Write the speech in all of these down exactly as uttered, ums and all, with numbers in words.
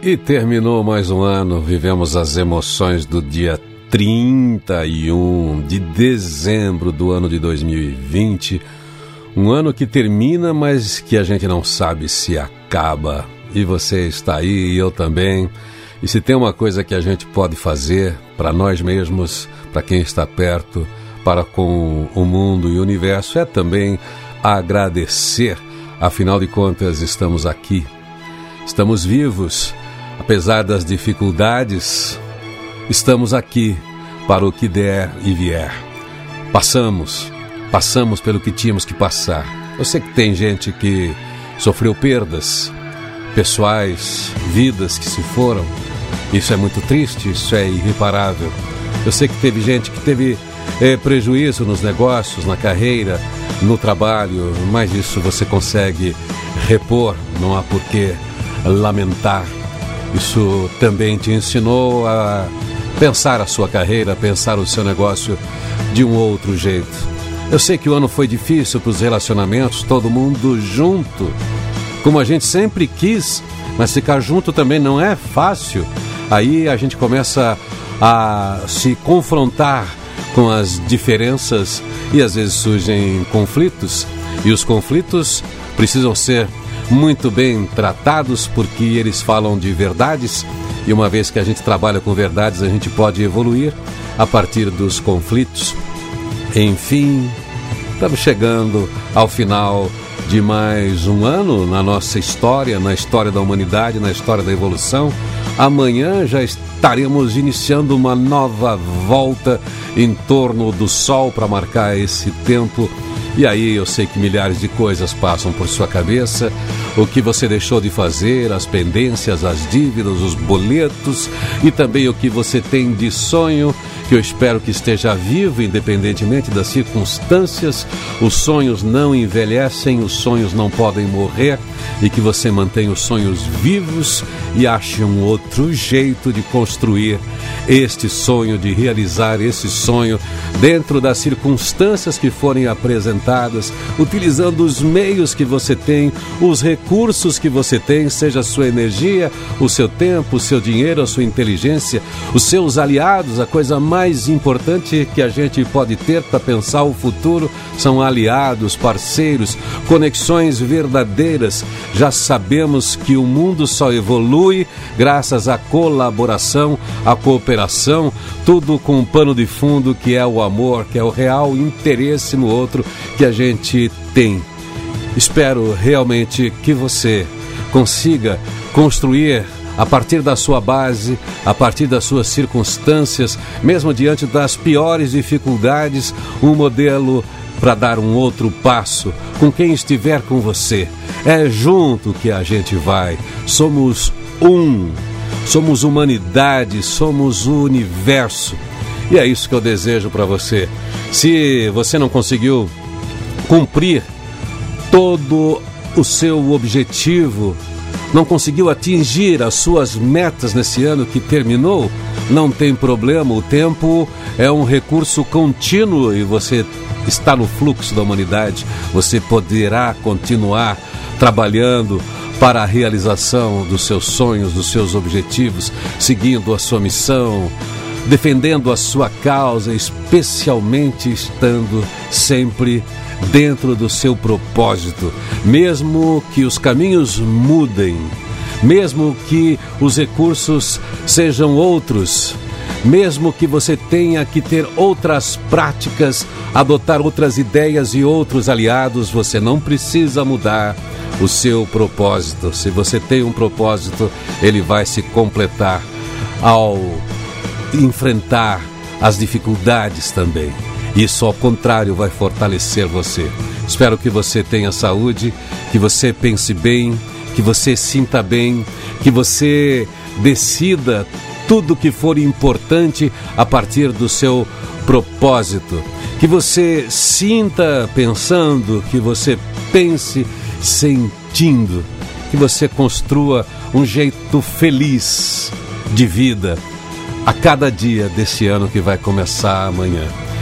E terminou mais um ano, vivemos as emoções do dia trinta e um de dezembro do ano de dois mil e vinte. Um ano que termina, mas que a gente não sabe se acaba. E você está aí, e eu também. E se tem uma coisa que a gente pode fazer para nós mesmos, para quem está perto, para com o mundo e o universo, é também agradecer. Afinal de contas, estamos aqui, estamos vivos. Apesar das dificuldades, estamos aqui para o que der e vier. Passamos, passamos pelo que tínhamos que passar. Eu sei que tem gente que sofreu perdas pessoais, vidas que se foram. Isso é muito triste, isso é irreparável. Eu sei que teve gente que teve é, prejuízo nos negócios, na carreira, no trabalho, mas isso você consegue repor, não há por que lamentar. Isso também te ensinou a pensar a sua carreira, pensar o seu negócio de um outro jeito. Eu sei que o ano foi difícil para os relacionamentos, todo mundo junto, como a gente sempre quis, mas ficar junto também não é fácil. Aí a gente começa a se confrontar com as diferenças e às vezes surgem conflitos, e os conflitos precisam ser muito bem tratados, porque eles falam de verdades, e uma vez que a gente trabalha com verdades, a gente pode evoluir a partir dos conflitos. Enfim, estamos chegando ao final de mais um ano na nossa história, na história da humanidade, na história da evolução. Amanhã já estaremos iniciando uma nova volta em torno do Sol para marcar esse tempo. E aí eu sei que milhares de coisas passam por sua cabeça, o que você deixou de fazer, as pendências, as dívidas, os boletos e também o que você tem de sonho, que eu espero que esteja vivo, independentemente das circunstâncias. Os sonhos não envelhecem, os sonhos não podem morrer, e que você mantenha os sonhos vivos e ache um outro jeito de construir este sonho, de realizar esse sonho dentro das circunstâncias que forem apresentadas, utilizando os meios que você tem, os recursos que você tem, seja a sua energia, o seu tempo, o seu dinheiro, a sua inteligência, os seus aliados. A coisa mais importante que a gente pode ter para pensar o futuro são aliados, parceiros, conexões verdadeiras. Já sabemos que o mundo só evolui graças à colaboração, à cooperação, tudo com um pano de fundo que é o amor, que é o real interesse no outro que a gente tem. Espero realmente que você consiga construir a partir da sua base, a partir das suas circunstâncias, mesmo diante das piores dificuldades, um modelo para dar um outro passo com quem estiver com você. É junto que a gente vai. Somos um. Somos humanidade, somos o universo. E é isso que eu desejo para você. Se você não conseguiu cumprir todo o seu objetivo, não conseguiu atingir as suas metas nesse ano que terminou, não tem problema. O tempo é um recurso contínuo e você está no fluxo da humanidade. Você poderá continuar trabalhando para a realização dos seus sonhos, dos seus objetivos, seguindo a sua missão, defendendo a sua causa, especialmente estando sempre dentro do seu propósito. Mesmo que os caminhos mudem, mesmo que os recursos sejam outros, mesmo que você tenha que ter outras práticas, adotar outras ideias e outros aliados, você não precisa mudar o seu propósito. Se você tem um propósito, ele vai se completar ao enfrentar as dificuldades também. Isso, ao contrário, vai fortalecer você. Espero que você tenha saúde, que você pense bem, que você sinta bem, que você decida tudo que for importante a partir do seu propósito. Que você sinta pensando, que você pense sentindo, que você construa um jeito feliz de vida a cada dia desse ano que vai começar amanhã.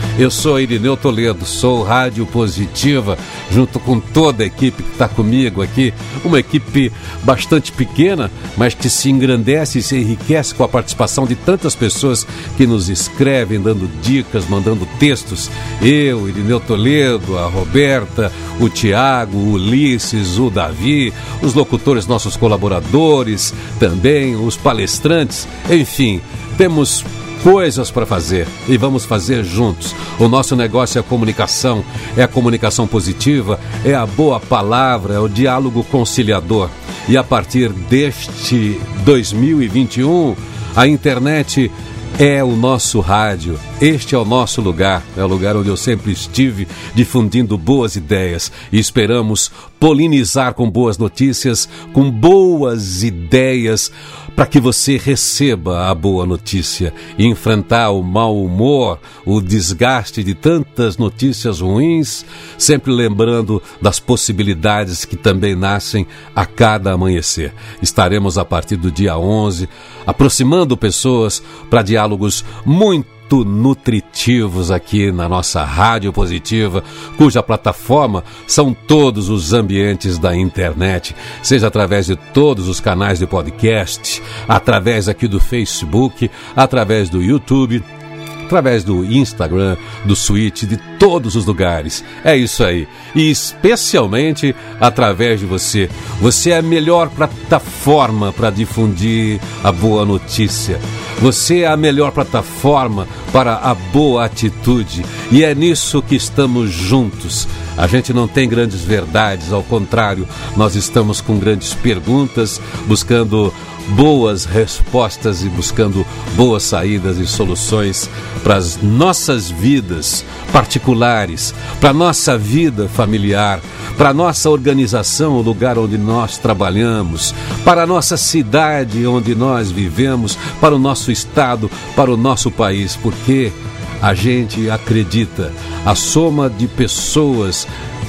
Eu sou Irineu Toledo, sou Rádio Positiva, junto com toda a equipe que está comigo aqui, uma equipe bastante pequena, mas que se engrandece e se enriquece com a participação de tantas pessoas que nos escrevem, dando dicas, mandando textos. Eu, Irineu Toledo, a Roberta, o Tiago, o Ulisses, o Davi, os locutores, nossos colaboradores, também os palestrantes, enfim, temos coisas para fazer e vamos fazer juntos. O nosso negócio é a comunicação, é a comunicação positiva, é a boa palavra, é o diálogo conciliador. E a partir deste dois mil e vinte e um, a internet é o nosso rádio, este é o nosso lugar, é o lugar onde eu sempre estive difundindo boas ideias e esperamos polinizar com boas notícias, com boas ideias, para que você receba a boa notícia e enfrentar o mau humor, o desgaste de tantas notícias ruins, sempre lembrando das possibilidades que também nascem a cada amanhecer. Estaremos a partir do dia onze aproximando pessoas para diálogos muito nutritivos aqui na nossa Rádio Positiva, cuja plataforma são todos os ambientes da internet, seja através de todos os canais de podcast, através aqui do Facebook, através do YouTube, através do Instagram, do Switch, de todos os lugares. É isso aí. E especialmente através de você. Você é a melhor plataforma para difundir a boa notícia. Você é a melhor plataforma para a boa atitude. E é nisso que estamos juntos. A gente não tem grandes verdades, ao contrário, nós estamos com grandes perguntas, buscando boas respostas e buscando boas saídas e soluções para as nossas vidas particulares, para a nossa vida familiar, para a nossa organização, o lugar onde nós trabalhamos, para a nossa cidade onde nós vivemos, para o nosso estado, para o nosso país, porque a gente acredita, a soma de pessoas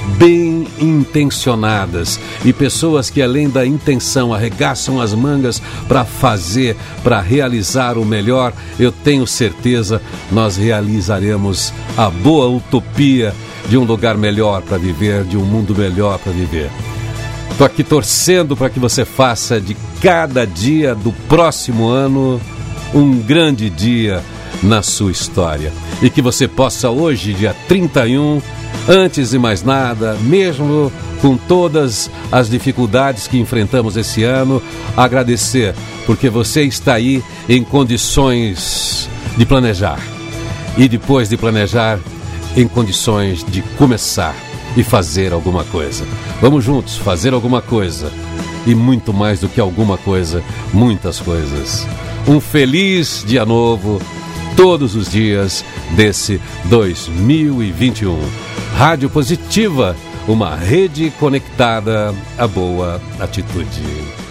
bem intencionadas e pessoas que além da intenção arregaçam as mangas para fazer, para realizar o melhor, eu tenho certeza nós realizaremos a boa utopia de um lugar melhor para viver, de um mundo melhor para viver. Estou aqui torcendo para que você faça de cada dia do próximo ano um grande dia na sua história e que você possa hoje, dia trinta e um, antes de mais nada, mesmo com todas as dificuldades que enfrentamos esse ano, agradecer, porque você está aí em condições de planejar. E depois de planejar, em condições de começar e fazer alguma coisa. Vamos juntos fazer alguma coisa. E muito mais do que alguma coisa, muitas coisas. Um feliz dia novo, todos os dias desse dois mil e vinte e um. Rádio Positiva, uma rede conectada à boa atitude.